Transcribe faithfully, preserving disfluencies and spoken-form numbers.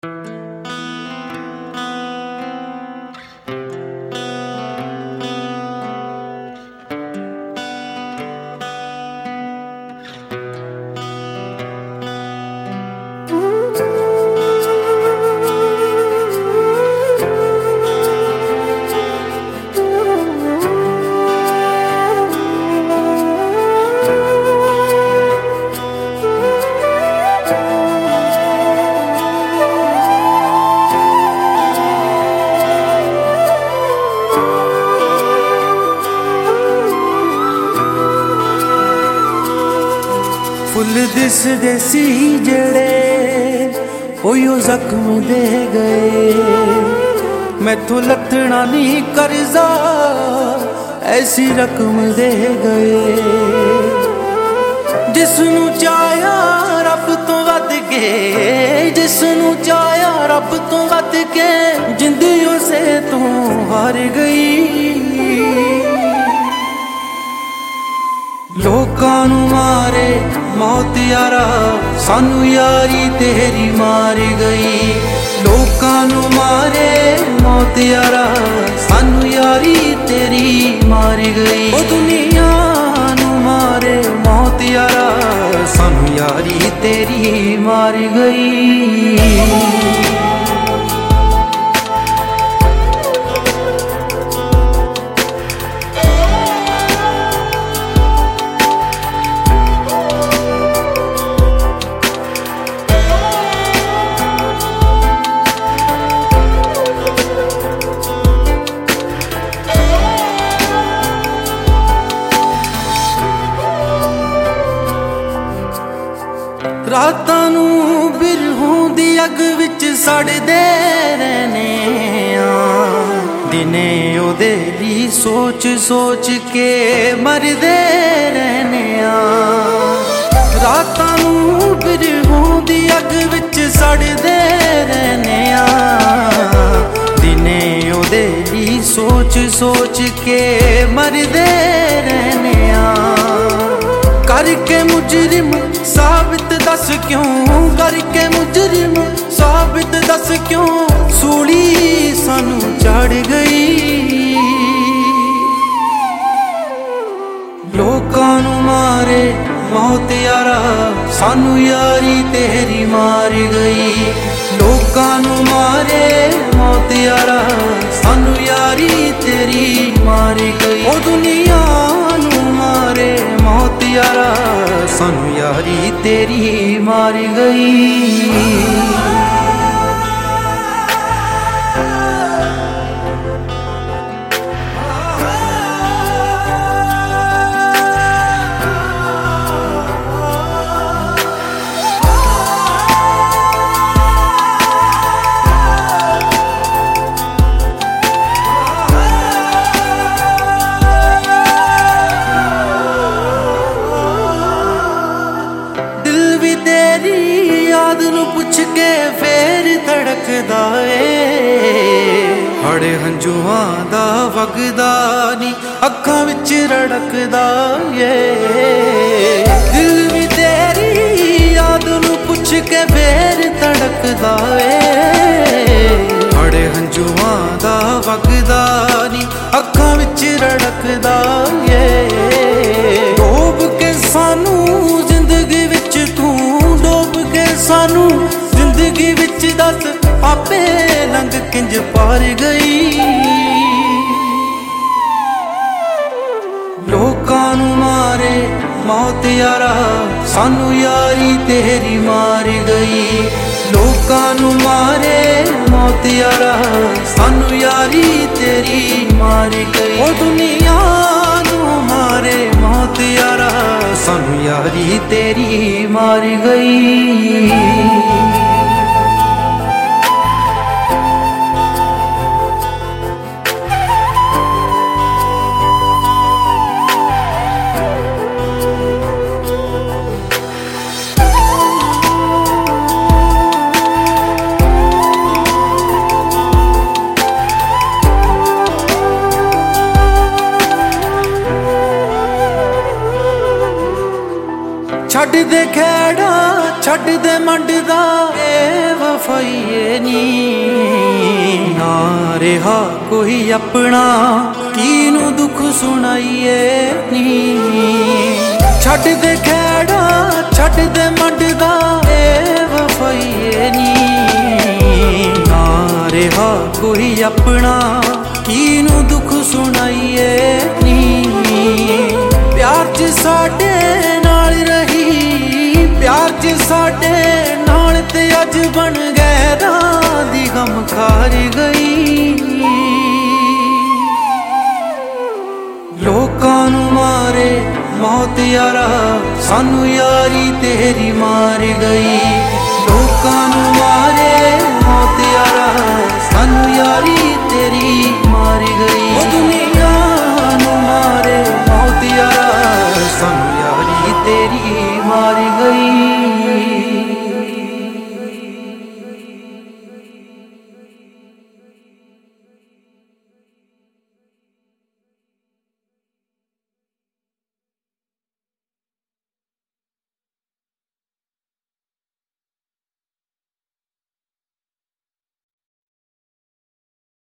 Full दिसदे सी जेड़े OYO जख्म दे गए। मैथों लथना नहीं करजा ऐसी रकम दे गए। जिसनू चाया रब तो वध के, जिसनू चाया रब तो वध के, जिंदगी उसे तो हार गई। लोकां नू मारे मौत यारा सानू यारी तेरी मार गई। लोकां नू मारे मौत यारा सानू यारी तेरी मार गई। ओ दुनिया नू मारे मौत यारा सानू यारी तेरी मार गई। रातां नू बिरहों दी अग विच सड़दे रहने आ। दिने ओदे दी सोच सोच के मरदे रहने आ। रातां नू बिरहों दी अग विच सड़दे रहने आ। दिने ओदे दी सोच सोच के मरदे रहने आ। करके मुजरिम साबित दस क्यों, करके मुजरिम साबित दस क्यों, सूली सानू चढ़ गई। लोकां नू मारे मौत यारा सानू यारी तेरी मार गई। लोकां नू मारे मौत यारा सानू यारी तेरी मार गई। ओ दुनिया नू मारे मौत यारा सानू यारी तेरी मार गई। याद नू पुछ के फेर धड़कदा ए। हड़े हंजुआं दा वगदा नी अखां विच रड़कदा ए। दिल भी तेरी याद नू पुछ के फेर धड़कदा ए। हड़े हंजुआं दा वगदा नी अखां विच रड़कदा ए। डोब के सानू जिंदगी विच तू, डोब के सानू जिंदगी विच दस आपे लंघ किंज पार गई। लोकां नू मारे मौत यारा सानू यारी तेरी मार गई। लोकां नू मारे मौत यारा सानू यारी तेरी मार गई। ओ दुनिया नू मारे मौत यारा सानू यारी तेरी मार गई। छड़ दे खेड़ा छड़ दे मंडदा ए वफाईए। नी ना रहा कोई अपना किनू दुख सुनाइए नी छड्ड दे खैड़ा छड्ड दे मंडदा ए वफाइए नी ना रहा कोई अपना किनू दुख सुनाइए नी प्यार च साडे नाल रही प्यार च साडे नाल ते अज बन गए रां दी गम खार गई लोकां नू मारे मौत यारा सानू यारी तेरी मार गई लोकां नू